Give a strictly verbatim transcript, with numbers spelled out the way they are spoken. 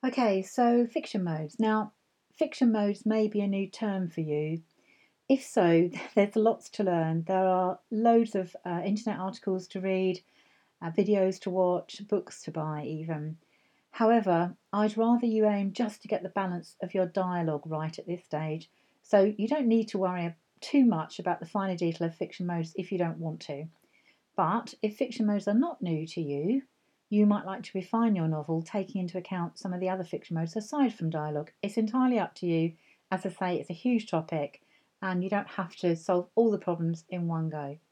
Okay, so fiction modes. Now, fiction modes may be a new term for you. If so, there's lots to learn. There are loads of uh, internet articles to read, uh, videos to watch, books to buy, even. However, I'd rather you aim just to get the balance of your dialogue right at this stage. So you don't need to worry too much about the finer detail of fiction modes if you don't want to. But if fiction modes are not new to you, you might like to refine your novel, taking into account some of the other fiction modes aside from dialogue. It's entirely up to you. As I say, it's a huge topic, and you don't have to solve all the problems in one go.